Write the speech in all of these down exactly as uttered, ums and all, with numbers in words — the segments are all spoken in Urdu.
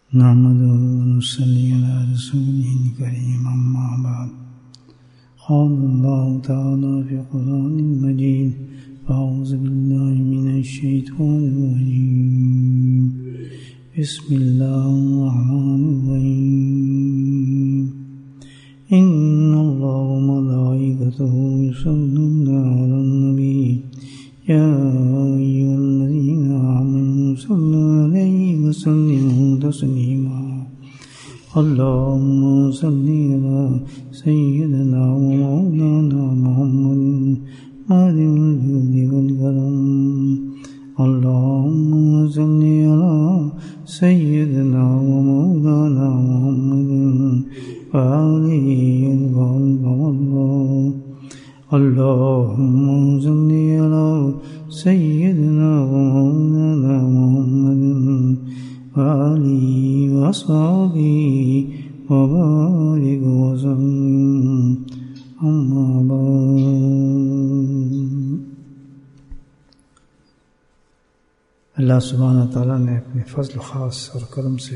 نحمده ونصلي على رسوله الكريم أما بعد قال الله تعالى في القرآن المجيد أعوذ بالله من الشيطان الرجيم بسم الله الرحمن الرحيم إن الله وملائكته يصلون على النبي يا أيها الذين آمنوا صلوا عليه وسلموا تسليما اللهم صل على سيدنا ومولانا محمد مالك الجود والكرم اللهم صل على سيدنا ومولانا محمد وآله الغالب والله اللهم صل على سيدنا ومولانا محمد وآله وصحبه وبارك وسلم أما بعد. اللہ سبحانہ تعالیٰ نے اپنے فضل خاص اور کرم سے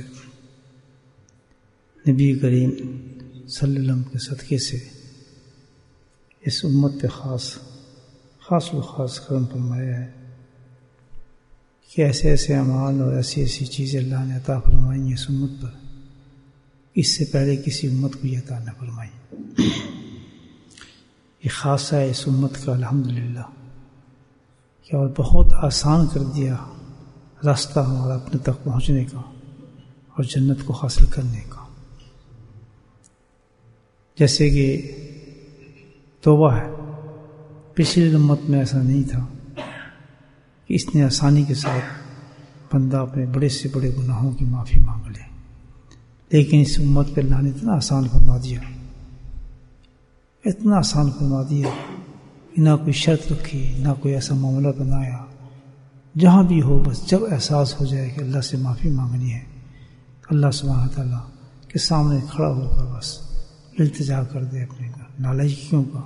نبی کریم صلی اللہ علیہ وسلم کے صدقے سے اس امت پہ خاص خاص و خاص کرم فرمایا ہے کہ ایسے ایسے اعمال اور ایسی ایسی چیزیں اللہ نے عطا فرمائی ہیں اس امت پر، اس سے پہلے کسی امت کو یہ عطا نہ فرمائی. یہ خاصہ ہے اس امت کا الحمدللہ کہ اور بہت آسان کر دیا راستہ ہمارا اپنے تک پہنچنے کا اور جنت کو حاصل کرنے کا. جیسے کہ توبہ ہے، پچھلی امت میں ایسا نہیں تھا کہ اس نے آسانی کے ساتھ بندہ اپنے بڑے سے بڑے گناہوں کی معافی مانگ لے، لیکن اس امت پہ اللہ نے اتنا آسان فرما دیا اتنا آسان فرما دیا کہ نہ کوئی شرط رکھی، نہ کوئی ایسا معاملہ بنایا. جہاں بھی ہو بس جب احساس ہو جائے کہ اللہ سے معافی مانگنی ہے، اللہ سبحانہ تعالیٰ کے سامنے کھڑا ہو کر بس التجا کر دے اپنے نالائقیوں کا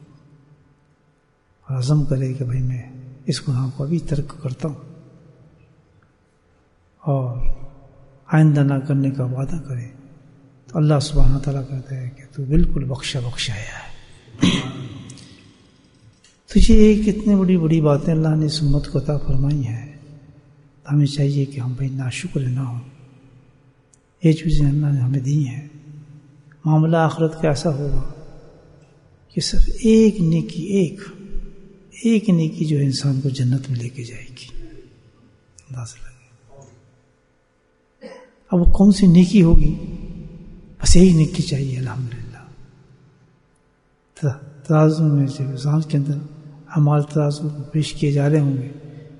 اور عزم کرے کہ بھائی میں اس گناہ کو ابھی ترک کرتا ہوں اور آئندہ نہ کرنے کا وعدہ کرے، تو اللہ سبحانہ تعالیٰ کہتا ہے کہ تو بالکل بخشا بخشایا ہے. تو یہ کتنی بڑی بڑی باتیں اللہ نے اس امت کو عطا فرمائی ہیں. ہمیں چاہیے کہ ہم بھائی ناشکر نہ ہوں. یہ چیزیں اللہ نے ہمیں دی ہیں. معاملہ آخرت کا ایسا ہوگا کہ صرف ایک نیکی ایک ایک نیکی جو انسان کو جنت میں لے کے جائے گی. اندازہ لگے اب وہ کون سی نیکی ہوگی؟ بس ایک نیکی چاہیے. الحمدللہ ترازو میں جب انسان کے اندر اعمال ترازو پیش کیے جا رہے ہوں گے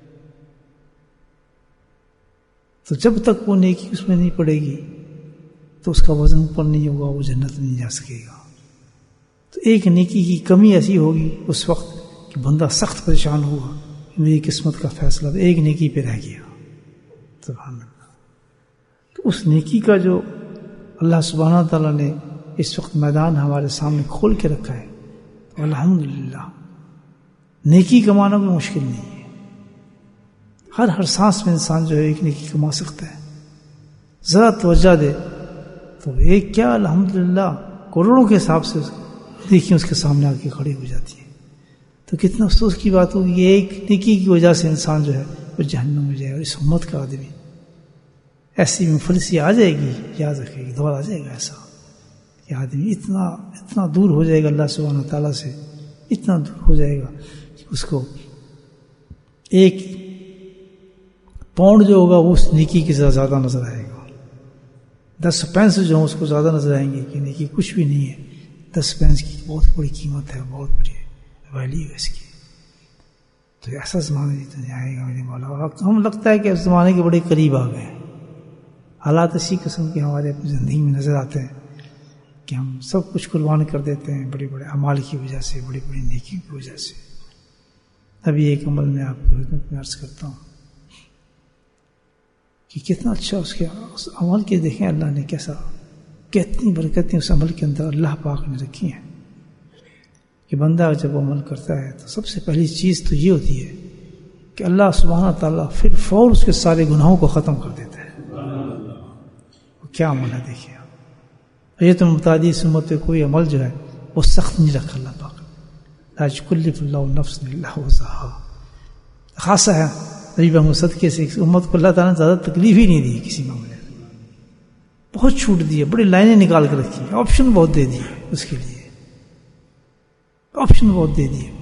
تو جب تک وہ نیکی اس میں نہیں پڑے گی تو اس کا وزن اوپر نہیں ہوگا، وہ جنت نہیں جا سکے گا. تو ایک نیکی کی کمی ایسی ہوگی اس وقت کہ بندہ سخت پریشان ہوگا، میری قسمت کا فیصلہ تو ایک نیکی پہ رہ گیا. سبحان اللہ. تو اس نیکی کا جو اللہ سبحانہ تعالیٰ نے اس وقت میدان ہمارے سامنے کھول کے رکھا ہے، تو الحمدللہ نیکی کمانا کوئی مشکل نہیں ہے. ہر ہر سانس میں انسان جو ہے ایک نیکی کما سکتا ہے. ذرا توجہ دے تو ایک کیا الحمدللہ کروڑوں کے حساب سے دیکھیں اس کے سامنے آ کے کھڑی ہو جاتی ہے. تو کتنا افسوس کی بات ہوگی یہ ایک نیکی کی وجہ سے انسان جو ہے وہ جہنم میں جائے. اور اس امت کا آدمی ایسی مفلسی آ جائے گی، یاد رکھے گی، دور آ جائے گا ایسا کہ آدمی اتنا اتنا دور ہو جائے گا اللہ سبحانہ تعالیٰ سے، اتنا دور ہو جائے گا کہ اس کو ایک پاؤنڈ جو ہوگا وہ اس نیکی کی زیادہ نظر آئے گا. دس پینس جو ہوں اس کو زیادہ نظر آئیں گے کہ نیکی کچھ بھی نہیں ہے. دس پینس کی بہت بڑی قیمت ہے، بہت بڑی ویلیو ہے اس کی. تو ایسا زمانہ تو نہیں آئے گا میرے مولا. اور ہم لگتا ہے کہ اس زمانے کے بڑے قریب آ گئے. حالات اسی قسم کے ہمارے اپنی زندگی میں نظر آتے ہیں کہ ہم سب کچھ قربان کر دیتے ہیں بڑے بڑے اعمال کی وجہ سے، بڑی بڑی نیکی کی وجہ سے. ابھی ایک عمل میں آپ کو خدمت میں عرض کرتا ہوں کہ کتنا اچھا اس کے اس عمل کے دیکھیں اللہ نے کیسا کتنی برکتیں اس عمل کے اندر اللہ پاک نے رکھی ہیں کہ بندہ جب عمل کرتا ہے تو سب سے پہلی چیز تو یہ ہوتی ہے کہ اللہ سبحانہ تعالیٰ پھر فور اس کے سارے گناہوں کو ختم کر دیتا ہے. وہ کیا عمل ہے دیکھیے آپ. یہ تو متعدی سمت پہ کوئی عمل جو ہے وہ سخت نہیں رکھا اللہ پاک. لا یکلف اللہ نفسا الا وسعها. خاصہ ہے نبی محمد صدقے سے امت کو اللہ تعالیٰ نے زیادہ تکلیف ہی نہیں دی کسی معاملے میں. بہت چھوٹ دی ہے, بڑی لائنیں نکال کے رکھی ہیں, آپشن بہت دے دیے اس کے لیے, آپشن بہت دے دیے.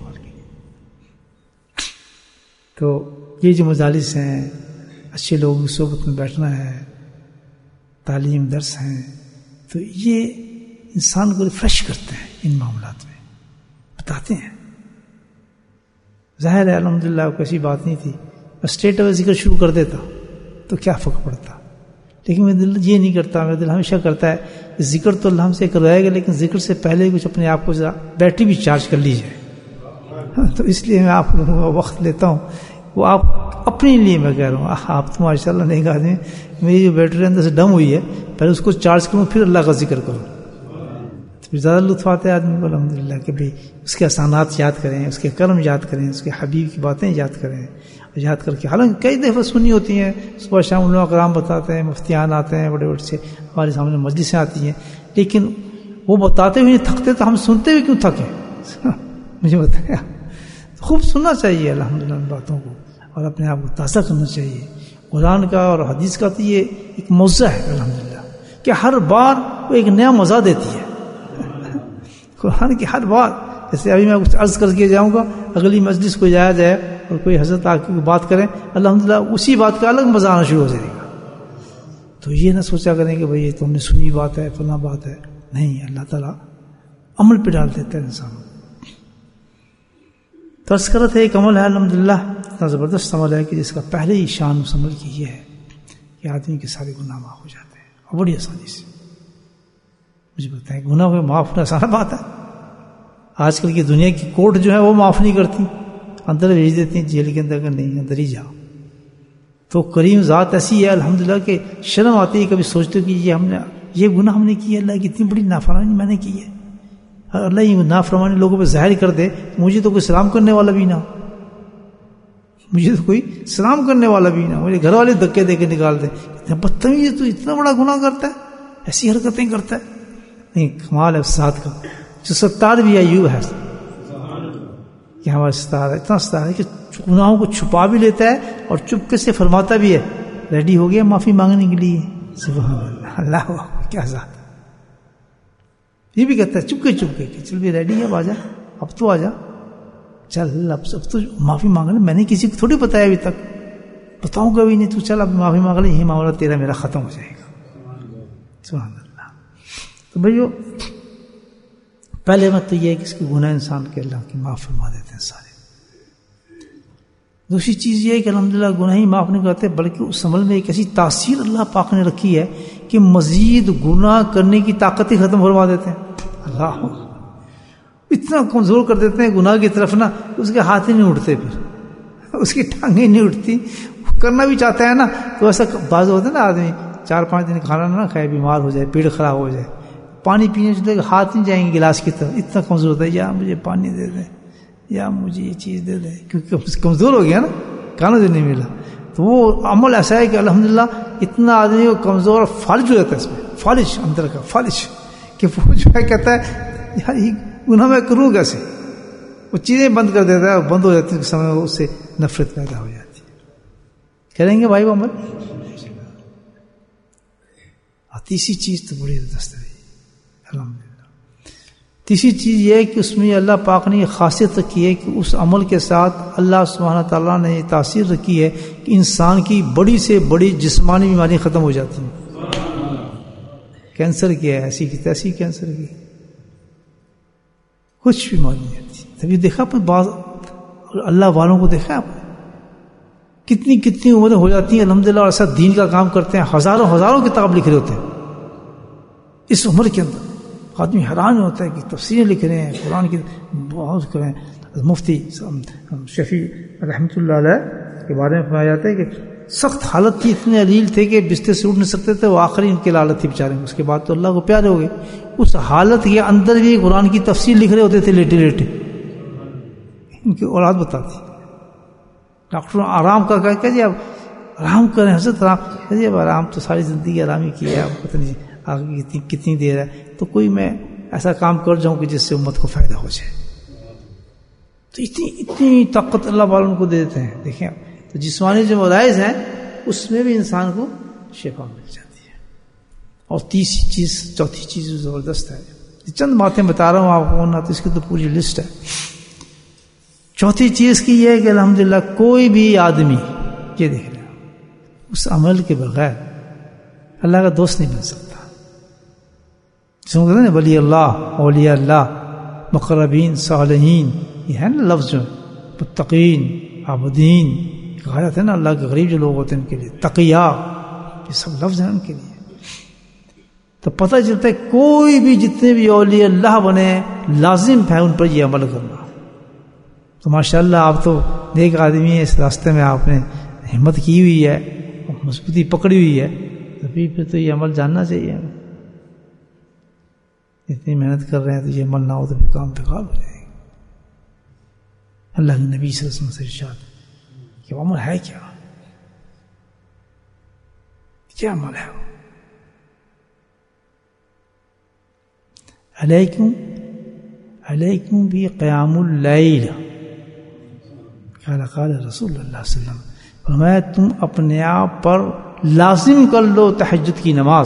تو یہ جو مجالس ہیں, اچھے لوگوں کی صحبت میں بیٹھنا ہے, تعلیم درس ہیں, تو یہ انسان کو ریفریش کرتے ہیں ان معاملات میں, بتاتے ہیں. ظاہر ہے الحمدللہ کوئی ایسی بات نہیں تھی, اسٹیٹ اوے ذکر شروع کر دیتا تو کیا فرق پڑتا, لیکن میرا دل یہ نہیں کرتا. میرا دل ہمیشہ کرتا ہے کہ ذکر تو اللہ ہم سے کروائے گا, لیکن ذکر سے پہلے کچھ اپنے آپ کو ذرا بیٹری بھی چارج کر لی جائے. تو اس لیے میں آپ لوگوں کا وقت لیتا ہوں, وہ آپ اپنے لیے میں کہہ رہا ہوں. آپ تو ماشاء اللہ نہیں کہتے, میری جو بیٹری اندر سے ڈم ہوئی ہے, پہلے اس کو چارج کروں پھر اللہ کا ذکر کروں, تو پھر زیادہ لطف آتا ہے آدمی کو الحمدللہ کہ بھائی اس کے احسانات یاد کریں, اس کے کرم یاد کریں, اس کے حبیب کی باتیں یاد کریں, یاد کر کے. حالانکہ کئی دفعہ سنی ہوتی ہیں, صبح شام علماء کرام بتاتے ہیں, مفتیان آتے ہیں, بڑے بڑے سے ہمارے سامنے مجلسیں آتی ہیں, لیکن وہ بتاتے ہوئے نہیں تھکتے, تو ہم سنتے ہوئے کیوں تھکیں؟ مجھے بتایا. خوب سننا چاہیے الحمدللہ ان باتوں کو, اور اپنے آپ کو تازہ کرنا چاہیے. قرآن کا اور حدیث کا تو یہ ایک موضوع ہے الحمدللہ, کہ ہر بار وہ ایک نیا مزہ دیتی ہے. قرآن کی ہر بار, جیسے ابھی میں کچھ عرض کر کے جاؤں گا, اگلی مجلس کو جایا جائے اور کوئی حضرت آ کے بات کریں, الحمدللہ اسی بات کا الگ مزہ آنا شروع ہو جائے گا. تو یہ نہ سوچا کریں کہ بھئی یہ تو ہم نے سنی بات ہے, فلاں بات ہے. نہیں, اللہ تعالیٰ عمل پہ ڈال دیتا ہے انسان. تذکرت ہے ایک عمل ہے الحمدللہ, اتنا زبردست عمل ہے کہ جس کا پہلے ہی شان اس عمل کی یہ ہے کہ آدمی کے سارے گناہ معاف ہو جاتے ہیں, اور بڑی آسانی سے. مجھے بتائیں, گناہ کو معاف ہونا آسان بات ہے؟ آج کل کی دنیا کی کورٹ جو ہے وہ معاف نہیں کرتی, اندر بھیج دیتی ہیں جیل کے اندر, کہ نہیں اندر ہی جاؤ. تو کریم ذات ایسی ہے الحمدللہ کہ شرم آتی ہے کبھی سوچتے کہ یہ ہم نے یہ گناہ ہم نے کیا, اللہ کی اتنی بڑی نافرمانی میں نے کی ہے. اللہ یہ نافرمانی لوگوں پہ ظاہر کر دے, مجھے تو کوئی سلام کرنے والا بھی نہ ہو, مجھے تو کوئی سلام کرنے والا بھی نہ ہو, میرے گھر والے دھکے دے کے نکال دیں, اتنا بدتمیز, تو اتنا بڑا گناہ کرتا ہے, ایسی حرکتیں کرتا ہے. نہیں, کمال ہے استاد کا, جو ستار بھی ہے یوں ہے کہ ہمارا ستار ہے, اتنا ستار ہے کہ گناہوں کو چھپا بھی لیتا ہے اور چپکے سے فرماتا بھی ہے, ریڈی ہو گیا معافی مانگنے کے لیے. سبحان اللہ, اللہ اکبر, کیا ذات. یہ بھی کہتا ہے چپکے چپکے کہ چل بھی ریڈی ہے, اب آ جا, اب تو آ جا, چل اب اب تو معافی مانگ لے. میں نے کسی کو تھوڑی بتایا ابھی تک, بتاؤں گا بھی نہیں, تو چل اب معافی مانگ لے, یہی معاملہ تیرا میرا ختم ہو جائے گا. سبحان اللہ. تو بھائیو, پہلے مت تو یہ ہے کہ اس کے گناہ انسان کے اللہ کی معاف فرما دیتے ہیں سارے. دوسری چیز یہ ہے کہ الحمدللہ گناہ ہی معاف نہیں کرتے, بلکہ اس عمل میں ایک ایسی تاثیر اللہ پاک نے رکھی ہے کہ مزید گناہ کرنے کی طاقت ہی ختم فرما دیتے ہیں. اللہ اتنا کمزور کر دیتے ہیں گناہ کی طرف نا, اس کے ہاتھ ہی نہیں اٹھتے, پھر اس کی ٹانگیں نہیں اٹھتی. کرنا بھی چاہتا ہے نا تو ایسا بعض ہوتا ہے نا, آدمی چار پانچ دن کھانا نہ کھائے, بیمار ہو جائے, پیٹ خراب ہو جائے, پانی پینے سے ہاتھ نہیں جائیں گے گلاس کی طرف, اتنا کمزور ہوتا ہے. یا مجھے پانی دے دیں, یا مجھے یہ چیز دے دیں, کیونکہ کمزور ہو گیا نا, کھانا جو نہیں ملا. تو وہ عمل ایسا ہے کہ الحمدللہ اتنا آدمی کو کمزور اور فالج ہو جاتا ہے, اس میں فالج, اندر کا فالج, کہ وہ جو ہے کہتا ہے یار یہ گناہ میں کروں کیسے. وہ چیزیں بند کر دیتا ہے, بند ہو جاتی ہے, سمے اس سے نفرت پیدا ہو جاتی ہے. کریں گے بھائی وہ عمل. تیسری چیز تو بڑی زبردست ہے الحمدللہ. تیسری چیز یہ ہے کہ اس میں اللہ پاک نے یہ خاصیت رکھی ہے کہ اس عمل کے ساتھ اللہ سبحانہ تعالیٰ نے یہ تاثیر رکھی ہے کہ انسان کی بڑی سے بڑی جسمانی بیماری ختم ہو جاتی ہیں. کینسر کیا ہے, ایسی کی تیسی کینسر کی, کچھ بیماری نہیں آتی. تبھی دیکھا آپ بعض اللہ والوں کو دیکھا آپ کتنی کتنی عمریں ہو جاتی ہیں الحمدللہ, اور ایسا دین کا کام کرتے ہیں, ہزاروں ہزاروں کتاب لکھ رہے ہوتے ہیں اس عمر کے اندر. آدمی حیران ہوتا ہے کہ تفسیریں لکھ رہے ہیں قرآن کی, بہت کریں. مفتی شفیع رحمۃ اللہ علیہ کے بارے میں فرمایا جاتا ہے کہ سخت حالت تھی, اتنے علیل تھے کہ بستر سے اٹھ نہیں سکتے تھے, وہ آخری ان کی حالت تھی بیچارے. اس کے بعد تو اللہ کو پیارے ہو گئے. اس حالت کے اندر بھی قرآن کی تفسیر لکھ رہے ہوتے تھے لیٹے لیٹے. ان کی اولاد بتاتی, ڈاکٹر آرام کر کر کے جی اب آرام کریں حضرت آرام. اب آرام تو ساری زندگی آرام ہی کیا ہے, آپ پتہ نہیں آگے کتنی کتنی دیر ہے, تو کوئی میں ایسا کام کر جاؤں کہ جس سے امت کو فائدہ ہو جائے. تو اتنی اتنی طاقت اللہ والوں کو دے دیتے ہیں. دیکھیں تو جسمانی جو مرائض ہیں اس میں بھی انسان کو شفا مل جاتی ہے. اور تیسری چیز, چوتھی چیز زبردست ہے, چند باتیں بتا رہا ہوں آپ کو, نہ تو اس کی تو پوری لسٹ ہے. چوتھی چیز کی یہ ہے کہ الحمدللہ کوئی بھی آدمی, یہ دیکھ رہے اس عمل کے بغیر اللہ کا دوست نہیں بن سکتا. جس کو کہتے ہیں ولی اللہ, اولیاء اللہ, مقربین, صالحین, یہ ہے نا لفظ, جو متقین, عابدین, غایت ہے نا اللہ کے غریب جو لوگ ہوتے ہیں ان کے لیے, تقیہ, یہ سب لفظ ہیں ان کے لیے. تو پتہ چلتا ہے کوئی بھی جتنے بھی اولیاء اللہ بنے لازم ہے ان پر یہ عمل کرنا. تو ماشاءاللہ آپ تو نیک آدمی ہیں, اس راستے میں آپ نے ہمت کی ہوئی ہے, مضبوطی پکڑی ہوئی ہے, ابھی پھر تو یہ عمل جاننا چاہیے. اتنی محنت کر رہے ہیں تو یہ عمل نہ ہو تو پھر کام بیکار ہو جائے گا. اللہ کے نبی صلی اللہ علیہ وسلم سے ارشاد کہ عمل ہے کیا, کیا عمل ہے وہ؟ علیکم علیکم بھی قیام اللیل, قال قال رسول اللہ صلی اللہ علیہ وسلم, فرمایا تم اپنے آپ پر لازم کر لو تہجد کی نماز.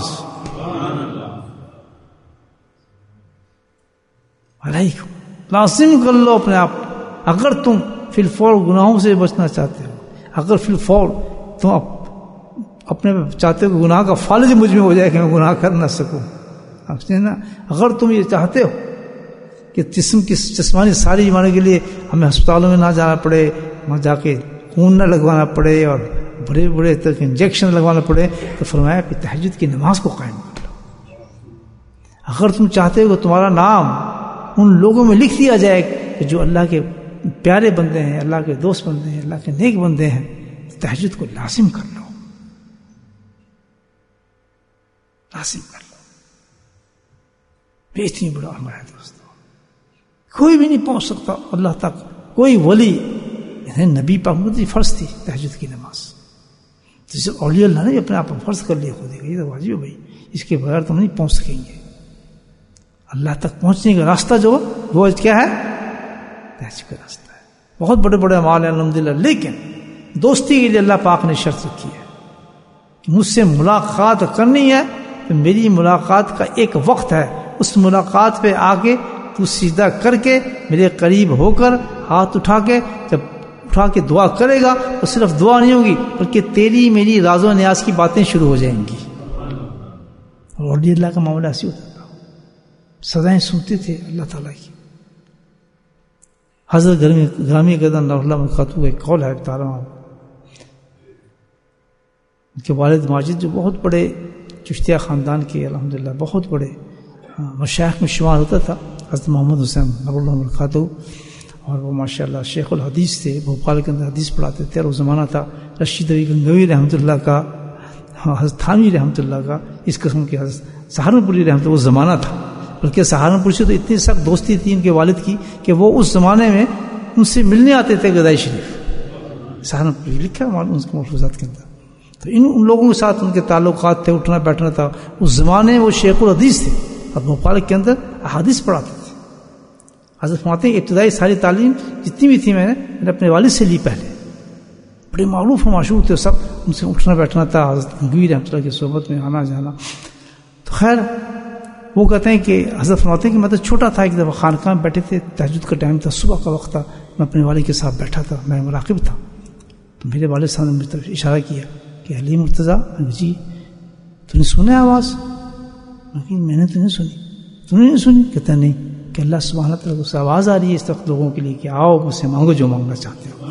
علیکم, لازم کر لو اپنے آپ. اگر تم فی الفور گناہوں سے بچنا چاہتے ہو, اگر فی الفور تم اپنے چاہتے ہو کہ گناہ کا فالج مجھ میں ہو جائے کہ میں گناہ کر نہ سکوں, اگر تم یہ چاہتے ہو کہ جسم کی جسمانی ساری بیماری کے لیے ہمیں ہسپتالوں میں نہ جانا پڑے, وہاں جا کے خون نہ لگوانا پڑے اور بڑے بڑے تک انجیکشن لگوانا پڑے, تو فرمایا کہ تہجد کی نماز کو قائم کر لو. اگر تم چاہتے ہو کہ تمہارا نام ان لوگوں میں لکھ دیا جائے کہ جو اللہ کے پیارے بندے ہیں, اللہ کے دوست بندے ہیں, اللہ کے نیک بندے ہیں, تو تہجد کو لازم کر لو, لازم کر لو. اتنی بڑا عمل ہے دوستو, کوئی بھی نہیں پہنچ سکتا اللہ تک, کوئی ولی, نبی پاک کی فرض تھی تہجد کی نماز. جسے اولیاء اللہ نے اپنے آپ پر فرض کر لیا خود ہی, یہ تو واجب ہے بھائی, اس کے بغیر تم نہیں پہنچ سکیں گے. اللہ تک پہنچنے کا راستہ جو وہ کیا ہے, تہجد کا راستہ ہے. بہت بڑے بڑے اعمال ہیں الحمدللہ, لیکن دوستی کے لیے اللہ پاک نے شرط رکھی ہے کہ مجھ سے ملاقات کرنی ہے تو میری ملاقات کا ایک وقت ہے, اس ملاقات پہ آ کے تو سجدہ کر کے میرے قریب ہو کر ہاتھ اٹھا کے جب اٹھا کے دعا کرے گا تو صرف دعا نہیں ہوگی بلکہ تیری میری راز و نیاز کی باتیں شروع ہو جائیں گی. اور اللہ کا معاملہ ایسی ہوتا تھا, سزائیں سنتے تھے اللہ تعالیٰ کی. حضرت گرامی گرامی گردن اللہ خاتون کا ایک قول ہے, بتا رہا ہوں. ان کے والد ماجد جو بہت بڑے چشتیہ خاندان کے الحمدللہ بہت بڑے مشائخ میں شمار ہوتا تھا, حضرت محمد حسین نور اللہ برکاتہ, اور وہ ماشاءاللہ شیخ الحدیث تھے, بھوپال کے اندر حدیث پڑھاتے تھے. اور وہ زمانہ تھا رشید علی گنگوی رحمۃ اللہ کا, حضرت تھانوی رحمۃ اللہ کا, اس قسم کے حضرت سہارنپوری رحمۃ اللہ, وہ زمانہ تھا. بلکہ سہارنپور سے تو اتنی سخت دوستی تھی ان کے والد کی کہ وہ اس زمانے میں ان سے ملنے آتے تھے گدائی شریف. سہارنپور لکھا ہے ان کے محفوظات کے اندر. تو ان ان لوگوں کے ساتھ ان کے تعلقات تھے, اٹھنا بیٹھنا تھا. اس زمانے میں وہ شیخ الحدیث تھے اور بھوپال کے اندر احادیث پڑھاتے تھے. حضرت فرماتے ہیں ابتدائی ساری تعلیم جتنی بھی تھی میں نے میں نے اپنے والد سے لی پہلے. بڑے معروف و مشہور تھے سب, ان سے اٹھنا بیٹھنا تھا, حضرت گنگوی رحمۃ اللہ کی صحبت میں آنا جانا. تو خیر وہ کہتے ہیں کہ حضرت فرماتے ہیں کہ میں تو چھوٹا تھا, ایک دفعہ خانقاہ میں بیٹھے تھے, تہجد کا ٹائم تھا, صبح کا وقت تھا, میں اپنے والد کے ساتھ بیٹھا تھا, میں مراقب تھا. تو میرے والد صاحب نے میری طرف اشارہ کیا کہ علی مرتضیٰ, جی تو نے سنا آواز؟ میں نے تو نہیں سنی. تو نے نہیں سنی؟ کہتا نہیں, کہ اللہ سبحانہ تعالیٰ سے آواز آ رہی ہے اس وقت لوگوں کے لیے کہ آؤ مجھ سے مانگو جو مانگنا چاہتے ہو.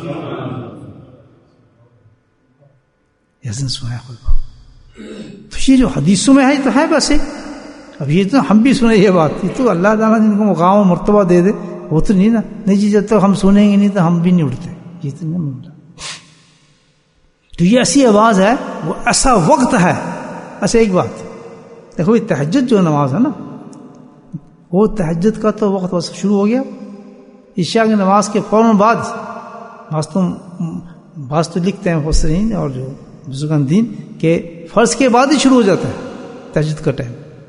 یزن سنایا خود باب. تو یہ جو حدیثوں میں ہے تو ہے بس. اب یہ تو ہم بھی سنیں یہ بات, یہ تو اللہ تعالیٰ جن کو مقام و مرتبہ دے دے وہ تو نہیں نا. نہیں جی جب تک ہم سنیں گے نہیں تو ہم بھی نہیں اٹھتے, یہ تو نہیں ملتا. تو یہ ایسی آواز ہے, وہ ایسا وقت ہے. ایسا ایک بات دیکھو, یہ تہجد جو نماز ہے نا, وہ تہجد کا تو وقت بس شروع ہو گیا. عشاء کی نماز کے فوراً بعد بعض تو بعض تو لکھتے ہیں مفسرین, اور جو بزرگان دین کہ فرض کے بعد ہی شروع ہو جاتا ہے تہجد کا ٹائم،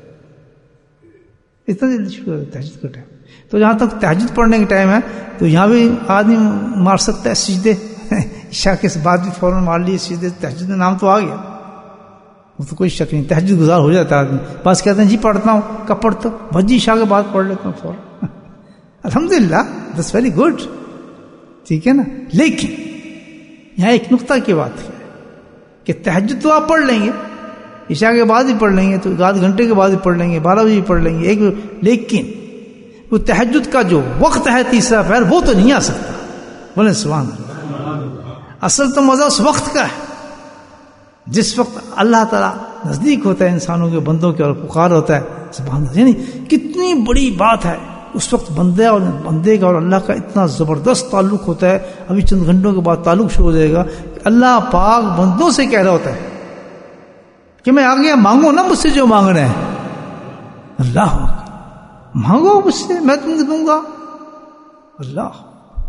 اتنا جلدی شروع ہو جاتا ہے تہجد کا ٹائم. تو جہاں تک تہجد پڑھنے کا ٹائم ہے تو یہاں بھی آدمی مار سکتا ہے سجدے، عشاء کے بعد بھی فوراً مار لیے سجدے، تہجد میں نام تو آ گیا، وہ تو کوئی شک نہیں، تہجد گزار ہو جاتا ہے آدمی. بس کہتے ہیں جی پڑھتا ہوں، کب پڑھتا ہوں؟ بس جی عشاء کے بعد پڑھ لیتا ہوں فوراً. الحمدللہ دیٹس ویری گڈ، ٹھیک ہے نا. لیکن یہاں ایک نقطہ کی بات ہے کہ تہجد تو آپ پڑھ لیں گے، عشاء کے بعد ہی پڑھ لیں گے، تو آدھ گھنٹے کے بعد ہی پڑھ لیں گے، بارہ بجے ہی پڑھ لیں گے ایک، لیکن وہ تہجد کا جو وقت ہے تیسرا پہر وہ تو نہیں آ سکتا. بولے سبحان اللہ. اصل تو مزہ اس وقت کا ہے جس وقت اللہ تعالیٰ نزدیک ہوتا ہے انسانوں کے، بندوں کے، اور پکار ہوتا ہے. سبحان اللہ، یعنی کتنی بڑی بات ہے اس وقت بندے اور بندے کا اور اللہ کا اتنا زبردست تعلق ہوتا ہے. ابھی چند گھنٹوں کے بعد تعلق شروع ہو جائے گا. اللہ پاک بندوں سے کہہ رہا ہوتا ہے کہ میں آ گیا، مانگو نا مجھ سے جو مانگنا ہے. اللہ مانگو مجھ سے، میں تم کو دوں گا. اللہ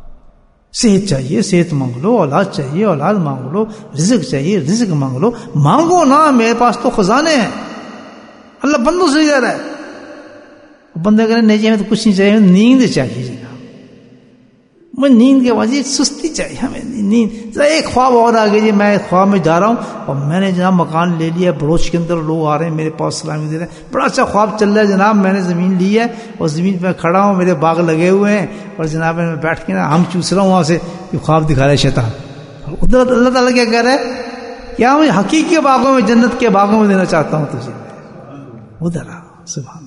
صحت چاہیے صحت مانگ لو، اولاد چاہیے اولاد مانگ لو، رزق چاہیے رزق مانگ لو. مانگو نا، میرے پاس تو خزانے ہیں. اللہ بندوں سے کہہ رہا ہے. بندے کہہ رہے نہیں جی ہمیں تو کچھ نہیں چاہیے، نیند چاہیے جناب. میں نیند کے وجہ سستی چاہیے ہمیں نیند. ایک خواب اور آ گئی جی، میں خواب میں جا رہا ہوں اور میں نے جناب مکان لے لیا، بروچ کے اندر لوگ آ رہے ہیں میرے پاس سلامی دے رہے ہیں، بڑا اچھا خواب چل رہا ہے جناب. میں نے زمین لی ہے اور زمین پہ کھڑا ہوں، میرے باغ لگے ہوئے ہیں اور جناب میں بیٹھ کے نا ہم چوس رہا ہوں وہاں سے. یہ خواب دکھا رہا ہے شیطان. ادھر اللہ تعالیٰ کیا کہہ رہا ہے؟ کیا میں حقیقی باغوں میں، جنت کے باغوں میں دینا چاہتا ہوں تجھے. ادھر آ. سبحان.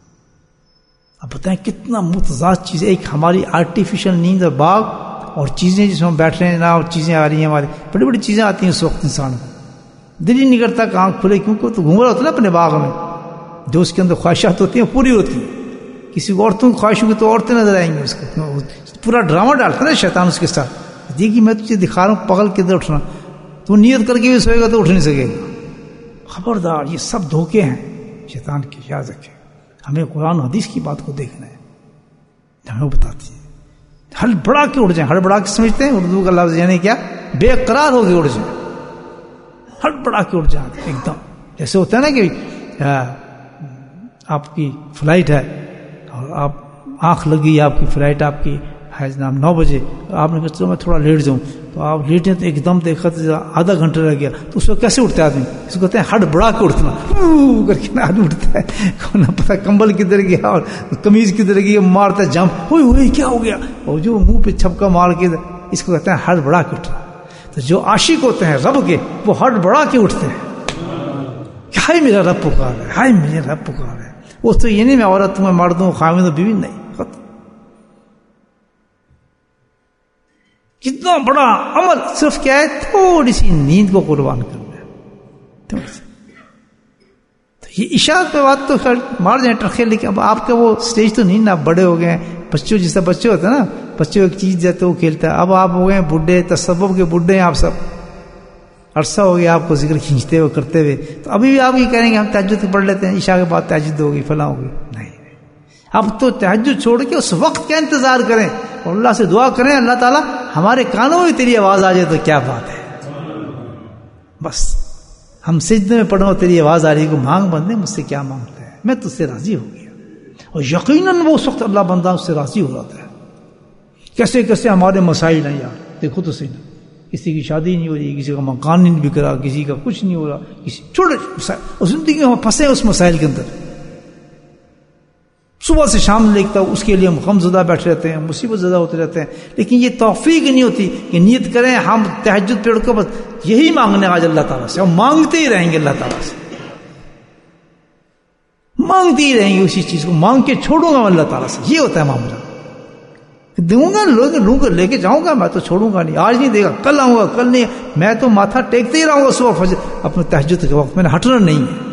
اب بتائیں کتنا متضاد چیز ہے، ایک ہماری آرٹیفیشل نیند اور باغ، اور چیزیں جس میں ہم بیٹھ رہے ہیں نا، اور چیزیں آ رہی ہیں ہماری، بڑی بڑی چیزیں آتی ہیں اس وقت انسان کو. دل ہی نہیں کرتا کہ آنکھ کھلے، کیونکہ تو گھوم رہا ہوتا ہے نا اپنے باغ میں. جو اس کے اندر خواہشات ہوتی ہیں پوری ہوتی ہیں. کسی عورتوں کی خواہش ہوگی تو عورتیں نظر آئیں گی اس کو. پورا ڈرامہ ڈالتا ہے نا شیطان اس کے ساتھ. دیکھیے میں تجھے دکھا رہا ہوں پگل کدھر اٹھنا، تو نیت کر کے بھی سوئے گا تو اٹھ نہیں سکے گا. خبردار، یہ سب دھوکے ہیں شیطان کے، یاد رکھیں. ہمیں قرآن و حدیث کی بات کو دیکھنا ہے، ہمیں وہ بتاتی ہے. ہڑ بڑا کے اڑ جائیں، ہڑ بڑا کے سمجھتے ہیں اردو کا لفظ یعنی کیا؟ بے قرار ہو کے اڑ جائیں، ہڑ بڑا کے اڑ جائیں ایک دم. جیسے ہوتا ہے نا کہ آپ کی فلائٹ ہے اور آپ آنکھ لگی، آپ کی فلائٹ آپ کی ہے جناب نو بجے، آپ نے کہا چلو میں تھوڑا لیٹ جاؤں، تو آپ لیٹیں تو ایک دم دیکھا تو آدھا گھنٹہ رہ گیا. تو اس کو کیسے اٹھتا ہے آدمی؟ اس کو کہتے ہیں ہڈ بڑا کے اٹھنا، کر کے آدمی اٹھتا ہے. نہ پتا کمبل کدھر گیا اور قمیض کدھر گئی، مارتا ہے جمپ، ہوئی ہوئی کیا ہو گیا، اور جو منہ پہ چھپکا مار کے، اس کو کہتے ہیں ہڈ بڑا کے اٹھنا. تو جو عاشق ہوتے ہیں رب کے، وہ ہڈ بڑا کے اٹھتے ہیں. ہائے میرا رب پکار ہے، ہائے میرا رب پکار ہے. وہ تو یہ نہیں میں عورت ہوں، میں مرد ہوں، خاوند ہوں، بیوی نہیں. کتنا بڑا عمل صرف کیا ہے؟ تھوڑی سی نیند کو قربان کرنا ہے، تھوڑی سی. تو یہ عشاء پہ بات تو خیر مار جائیں ٹرخے، لیکن اب آپ کا وہ سٹیج تو نہیں نا، بڑے ہو گئے ہیں. بچوں جیسا بچے ہوتے ہیں نا، بچوں ایک چیز دیتے وہ کھیلتا ہے. اب آپ ہو گئے بڈھے، تصوف کے بڈھے ہیں آپ سب. عرصہ ہو گیا آپ کو ذکر کھینچتے ہوئے کرتے ہوئے. تو ابھی بھی آپ یہ کہیں گے ہم تہجد پڑھ لیتے ہیں، عشاء کے بعد تہجد ہوگی فلاں ہوگی. نہیں، اب تو تہجد چھوڑ کے اس وقت کا انتظار کریں اور اللہ سے دعا کریں اللہ تعالیٰ ہمارے کانوں میں تیری آواز آ جائے تو کیا بات ہے. بس ہم سجدے میں پڑھو تیری آواز آ رہی کو مانگ بندے مجھ سے کیا مانگتا ہے، میں تجھ سے راضی ہو گیا. اور یقیناً وہ اس وقت اللہ بندہ اس سے راضی ہو جاتا ہے. کیسے کیسے ہمارے مسائل ہیں یار، دیکھو تو صحیح نا، کسی کی شادی نہیں ہو رہی، کسی کا مکان نہیں بک رہا، کسی کا کچھ نہیں ہو رہا، کسی چھوٹے مسائل، اور زندگی میں ہم پھنسے اس مسائل کے اندر. صبح سے شام لکھتا ہوں اس کے لیے ہم غم زدہ بیٹھے رہتے ہیں، مصیبت زدہ ہوتے رہتے ہیں. لیکن یہ توفیق نہیں ہوتی کہ نیت کریں ہم تہجد پڑھ کر بس یہی مانگنے آج اللہ تعالیٰ سے، ہم مانگتے ہی رہیں گے اللہ تعالیٰ سے، مانگتے ہی رہیں گے اسی چیز کو، مانگ کے چھوڑوں گا اللہ تعالیٰ سے. یہ ہوتا ہے معاملہ. دوں گا لوگ لوں گا لے کے جاؤں گا، میں تو چھوڑوں گا نہیں. آج نہیں دے گا، کل آؤں گا، کل نہیں، میں تو ماتھا ٹیکتے ہی رہوں گا صبح فجر اپنے تہجد کے وقت، میں نے ہٹنا نہیں ہے.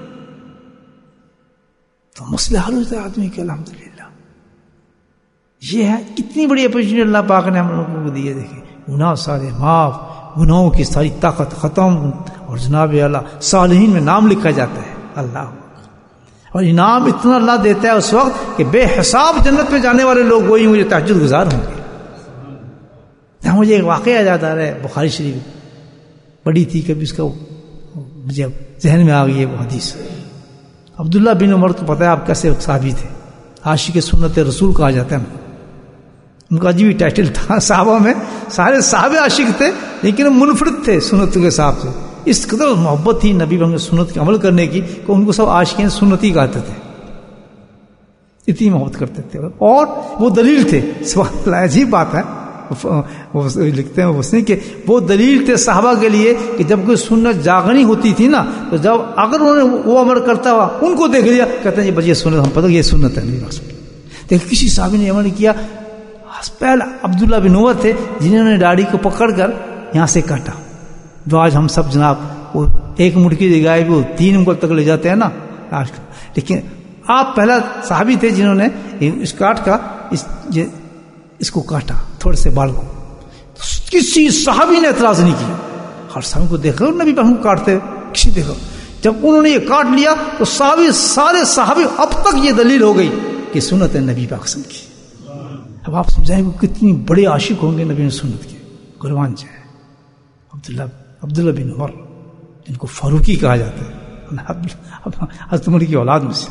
تو مسئلہ حل ہوتا ہے آدمی کے. الحمدللہ یہ ہے کتنی بڑی اپرچونیٹی اللہ پاک نے ہم لوگوں کو دی ہے. دیکھیں گناہ سارے معاف، گناہوں کی ساری طاقت ختم، اور جناب اللہ صالحین میں نام لکھا جاتا ہے. اللہ اور انعام اتنا اللہ دیتا ہے اس وقت کہ بے حساب جنت میں جانے والے لوگ وہی مجھے تہجد گزار ہوں گے. مجھے ایک واقعہ یاد آ رہا ہے بخاری شریف. بڑی تھی کبھی اس کا مجھے ذہن میں آ گئی ہے وہ حدیث. عبداللہ بن عمر کو پتہ ہے آپ کیسے صحابی تھے, عاشق سنت رسول کہا جاتا ہے ان کا عجیب ٹائٹل تھا. صحابہ میں سارے صحابہ عاشق تھے لیکن منفرد تھے سنت کے حساب سے. اس قدر محبت تھی نبی کے سنت کے عمل کرنے کی کہ ان کو سب عاشقین سنتی کہتے تھے, اتنی محبت کرتے تھے. اور وہ دلیل تھے, سبحان اللہ, عجیب بات ہے. وہ لکھتے ہیں اس نے کہ وہ دلیل تھے صحابہ کے لیے کہ جب کوئی سنت جاگنی ہوتی تھی نا تو جب اگر انہوں نے وہ عمل کرتا ہوا ان کو دیکھ لیا کہتے ہیں یہ بس یہ سنت, ہم پتہ یہ سنت ہے نہیں. دیکھ کسی صحابی نے عمل کیا. پہلا عبداللہ بن عمر تھے جنہوں نے داڑھی کو پکڑ کر یہاں سے کاٹا, جو آج ہم سب جناب وہ ایک مٹکی جگہ بھی وہ تین انگل تک لے جاتے ہیں نا آج کل. لیکن آپ پہلا صحابی تھے جنہوں نے اس کاٹ کا اس اس کو کاٹا تھوڑے سے بال کو. کسی صحابی نے اعتراض نہیں کیا. ہر صحابی کو دیکھا نبی پر ہم کاٹتے کسی دیکھا. جب انہوں نے یہ کاٹ لیا تو صحابی سارے صحابی اب تک یہ دلیل ہو گئی کہ سنت ہے نبی پاک قسم کی. اب آپ سمجھائیں کہ کتنی بڑے عاشق ہوں گے نبی سنت کے. قربان جائے عبداللہ عبداللہ بن عمر جن کو فاروقی کہا جاتا ہے, حضرت عمر کی اولاد میں سے.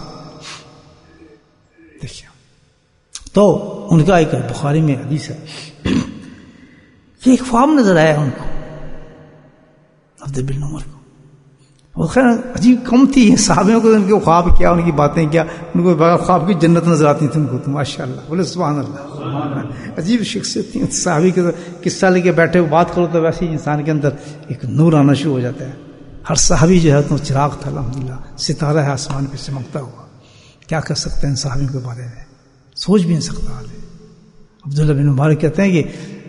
دیکھیے تو ان کا ایک بخاری میں حدیث ہے کہ ایک خواب نظر آیا ان کو عبداللہ بن عمر کو. وہ خیر عجیب کم تھی صحابیوں کو, ان کے خواب کیا, ان کی باتیں کیا, ان کو خواب کی جنت نظر آتی تھی ان کو. تو ماشاء اللہ بولے سبحان اللہ, عجیب شخصیت تھی صحابی کے. قصہ لے کے بیٹھے بات کرو تو ویسے ہی انسان کے اندر ایک نور آنا شروع ہو جاتا ہے. ہر صحابی جو ہے تو چراغ تھا الحمدللہ, ستارہ ہے آسمان پہ چمکتا ہوا. کیا کر سکتے ہیں ان صحابیوں کے بارے میں, سوچ بھی نہیں سکتا. عبداللہ بن مبارک کہتے ہیں کہ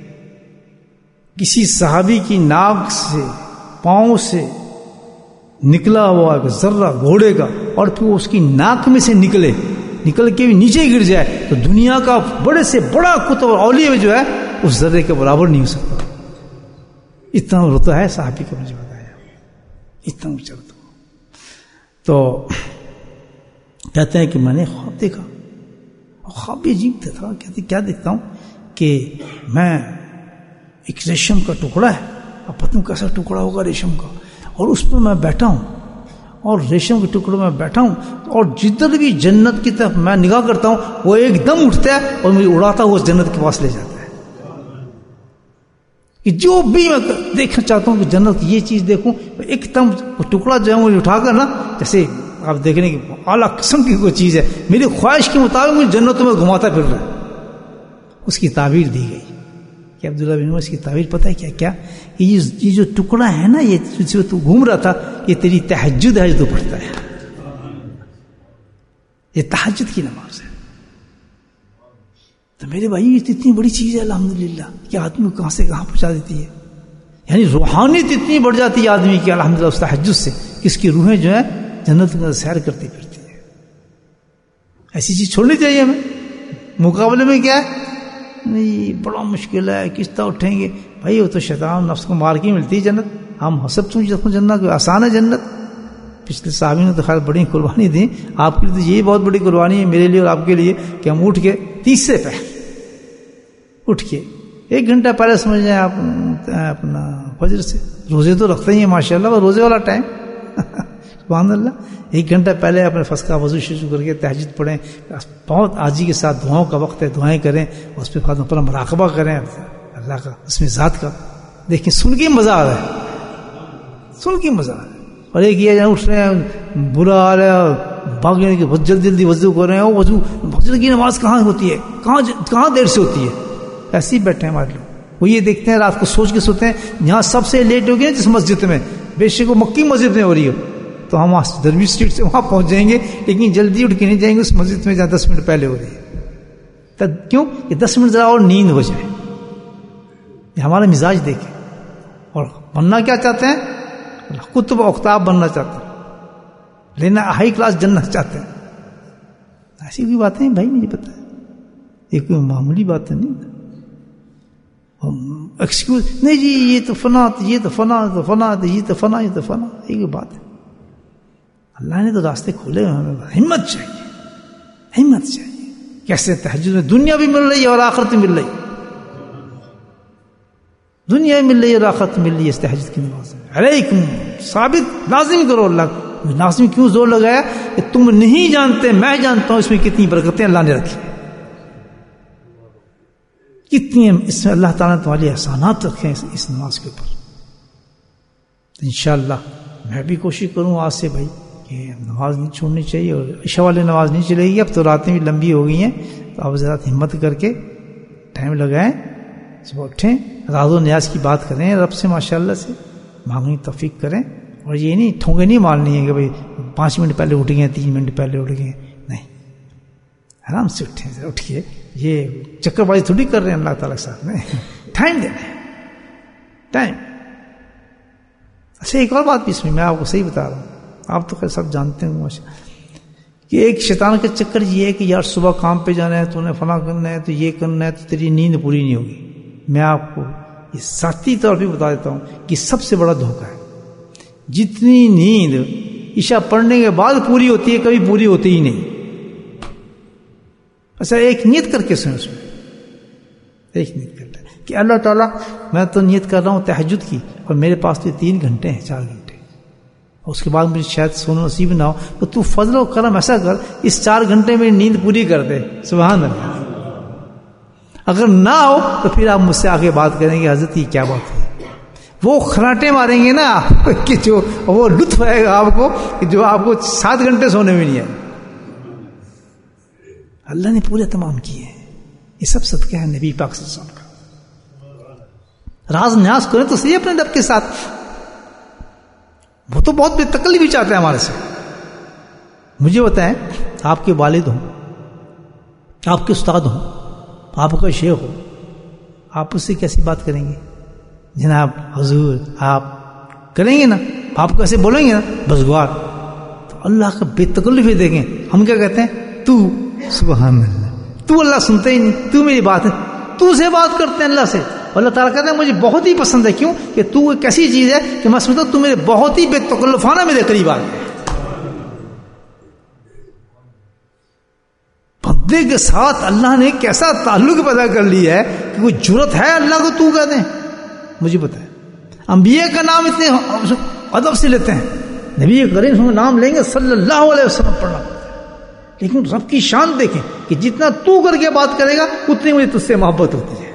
کسی صحابی کی ناک سے پاؤں سے نکلا ہوا ایک ذرہ گھوڑے کا اور پھر اس کی ناک میں سے نکلے نکل کے بھی نیچے گر جائے تو دنیا کا بڑے سے بڑا کتب اور اولیاء جو ہے اس ذرے کے برابر نہیں ہو سکتا. اتنا رتبہ ہے صحابی کا, مجھے بتایا اتنا اونچا رتبہ. تو کہتے ہیں کہ میں نے خواب دیکھا, خواب بھی عجیب تھا. کہتے کیا دیکھتا ہوں کہ میں ایک ریشم کا ٹکڑا ہے, اب پتہ نہیں کیسا ٹکڑا ہوگا ریشم کا, اور اس پر میں بیٹھا ہوں اور ریشم کے ٹکڑوں میں بیٹھا ہوں اور جدھر بھی جنت کی طرف میں نگاہ کرتا ہوں وہ ایک دم اٹھتا ہے اور مجھے اڑاتا ہوا اس جنت کے پاس لے جاتا ہے. کہ جو بھی میں دیکھنا چاہتا ہوں کہ جنت کی یہ چیز دیکھوں, ایک دم ٹکڑا جو ہے مجھے اٹھا کر نا جیسے آپ دیکھنے کی اعلیٰ قسم کی کوئی چیز ہے, میری خواہش کے مطابق مجھے جنتوں میں گھماتا پھر رہا ہے. اس کی تعبیر دی گئی کہ عبداللہ بن عمر اس کی تعبیر پتہ ہے کیا کیا کہ یہ جو ٹکڑا ہے نا یہ جو تو گھوم رہا تھا یہ تیری تہجد ہے جو تو پڑھتا ہے, یہ تہجد کی نماز ہے. تو میرے بھائی یہ اتنی بڑی چیز ہے الحمدللہ کہ آدمی کو کہاں سے کہاں پہنچا دیتی ہے. یعنی روحانیت اتنی بڑھ جاتی ہے آدمی کی الحمدللہ اس تہجد سے کہ اس کی روحیں جو ہے جنت میں سیر کرتی پھرتی ہے. ایسی چیز چھوڑنی چاہیے ہمیں. مقابلے میں کیا ہے, نہیں بڑا مشکل ہے, کس طرح اٹھیں گے. بھائی وہ تو شیطان نفس کو مار کے ملتی ہے جنت. ہم حسب تم جنت آسان ہے جنت. پچھلے صحابی نے تو خیر بڑی قربانی دی, آپ کے لیے تو یہی بہت بڑی قربانی ہے میرے لیے اور آپ کے لیے کہ ہم اٹھ کے تیسرے پہ اٹھ کے ایک گھنٹہ پہلے سمجھ جائیں آپ اپنا فجر سے, روزے تو رکھتے ہی ہیں ماشاء اللہ, روزے والا ٹائم سبحان اللہ, ایک گھنٹہ پہلے اپنے فس کا وضو شروع کر کے تہجد پڑھیں, بہت عاجزی کے ساتھ دعاؤں کا وقت ہے, دعائیں کریں, اس پہ بعد اپنا مراقبہ کریں اللہ کا اس میں ذات کا. دیکھیں سن کے مزہ آ رہا ہے, سن کے مزہ آ رہا ہے. اور ایک یہ جہاں اٹھ رہے ہیں برا آ رہا ہے بھاگنے کے بہت جلدی جلدی وضو کر رہے ہیں, وضو فجر کی نماز کہاں ہوتی ہے, کہاں کہاں دیر سے ہوتی ہے. ایسے ہی بیٹھے ہیں ہمارے لوگ, وہ یہ دیکھتے ہیں رات کو سوچ کے سوتے ہیں یہاں سب سے لیٹ ہو گئے جس مسجد میں, بے شک وہ مکی مسجد میں ہو رہی ہو تو ہم درویش اسٹریٹ سے وہاں پہنچ جائیں گے, لیکن جلدی اٹھ کے نہیں جائیں گے اس مسجد میں جہاں دس منٹ پہلے ہو رہی ہے. کیوں کہ دس منٹ ذرا اور نیند ہو جائے. یہ ہمارا مزاج دیکھیں. اور بننا کیا چاہتے ہیں, کتب اختاب بننا چاہتے ہیں, لینا ہائی کلاس جننا چاہتے ہیں. ایسی کوئی باتیں بھائی مجھے پتا ہے, یہ کوئی معمولی بات نہیں. ایکسکیوز نہیں جی یہ تو فنا یہ تو فنا تو فنا یہ تو فنا یہ تو فنا, یہ کوئی بات ہے. اللہ نے تو راستے کھولے, ہمیں ہمت چاہیے, ہمت چاہیے. کیسے تہجد میں دنیا بھی مل رہی ہے اور آخرت بھی مل رہی ہے. دنیا مل رہی ہے، راحت مل رہی ہے، اس تہجد کی نماز علیکم ثابت لازم کرو. اللہ لازم کیوں زور لگایا کہ تم نہیں جانتے، میں جانتا ہوں اس میں کتنی برکتیں اللہ نے رکھی، کتنی اس میں اللہ تعالیٰ نے تمہارے احسانات رکھے ہیں اس نماز کے اوپر. انشاءاللہ میں بھی کوشش کروں آج سے بھائی کہ نماز نہیں چھوڑنی چاہیے. اور عشاء والے نماز نہیں چلے گی، اب تو راتیں بھی لمبی ہو گئی ہیں، تو آپ ذرا ہمت کر کے ٹائم لگائیں، صبح اٹھیں، راز و نیاز کی بات کریں رب سے، ماشاءاللہ سے مانگنی توفیق کریں. اور یہ نہیں ٹھونگے نہیں مارنی ہے کہ بھائی پانچ منٹ پہلے اٹھ گئے، تین منٹ پہلے اٹھ گئے، نہیں، آرام سے اٹھیں، اٹھ کے یہ چکر بازی تھوڑی کر رہے ہیں اللہ تعالیٰ کے ساتھ میں، ٹائم دینا ہے، ٹائم. اچھا ایک اور بات بھی اس میں میں آپ کو صحیح بتا رہا ہوں، آپ تو خیر سب جانتے ہیں کہ ایک شیطان کا چکر یہ ہے کہ یار صبح کام پہ جانا ہے، تو نے فلاں کرنا ہے، تو یہ کرنا ہے، تو تیری نیند پوری نہیں ہوگی. میں آپ کو یہ ذاتی طور پہ بتا دیتا ہوں کہ سب سے بڑا دھوکہ ہے. جتنی نیند عشاء پڑھنے کے بعد پوری ہوتی ہے کبھی پوری ہوتی ہی نہیں. اچھا ایک نیت کر کے سنیں، اس میں ایک نیت کر لیں کہ اللہ تعالیٰ میں تو نیت کر رہا ہوں تہجد کی، اور میرے پاس تو تین گھنٹے ہیں، چار گھنٹے، اور اس کے بعد مجھے شاید سونا نصیب نہ ہو، تو تو فضل و کرم ایسا کر اس چار گھنٹے میں نیند پوری کر دے. سبحان اللہ. اگر نہ ہو تو پھر آپ مجھ سے آگے بات کریں گے حضرت یہ کیا بات ہے. وہ خراٹے ماریں گے نا کہ جو وہ لطف آئے گا آپ کو کہ جو آپ کو سات گھنٹے سونے میں نہیں آئے. اللہ نے پورے تمام کیے ہیں. یہ سب صدقہ ہے نبی پاک صلی اللہ علیہ وسلم کا. راز نیاز کریں تو صحیح اپنے رب کے ساتھ. وہ تو بہت بے تکلف بھی چاہتے ہیں ہمارے سے. مجھے بتائیں آپ کے والد ہوں، آپ کے استاد ہوں، آپ کا شیخ ہو، آپ اس سے کیسی بات کریں گے؟ جناب حضور آپ کریں گے نا، آپ کیسے بولیں گے نا بزگوار. تو اللہ کا بے تکلف ہی دیکھیں. ہم کیا کہتے ہیں؟ تو سبحان اللہ، تو اللہ سنتے ہی نہیں، تو میری بات ہے، تو سے بات کرتے ہیں اللہ سے. اللہ تعالیٰ کہتے ہیں مجھے بہت ہی پسند ہے. کیوں؟ کہ تو ایک ایسی چیز ہے کہ میں سمجھتا ہوں تو میرے بہت ہی بے تکلفانہ میرے قریب آ گئے. بندے کے ساتھ اللہ نے کیسا تعلق پیدا کر لیا ہے کہ کوئی جرت ہے اللہ کو تو کہتے ہیں. مجھے پتا ہے انبیاء کا نام اتنے ادب سے لیتے ہیں، نبی کریم کا نام لیں گے صلی اللہ علیہ وسلم پڑھنا، لیکن رب کی شان دیکھیں کہ جتنا تو کر کے بات کرے گا اتنی مجھے تجھ سے محبت ہوتی ہے.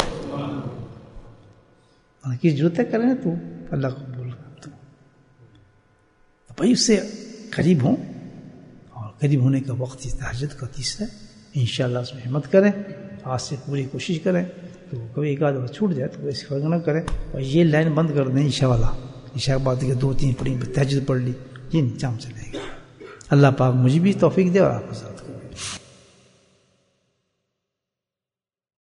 کی ضرورت ہے کریں تو اللہ کو بول رہا تو بھائی اس سے قریب ہوں، اور قریب ہونے کا وقت تہجد کا تیسرا ہے. انشاءاللہ اس میں ہمت کریں، آج سے پوری کوشش کریں. تو کبھی ایک آدھ چھوٹ جائے تو ایسی فرق نہ کریں، اور یہ لائن بند کر دیں عشاء والا. عشاء کے بعد دو تین پڑھی تہجد پڑھ لی، یہ انجام چلے گا. اللہ پاک مجھے بھی توفیق دے اور آپ کو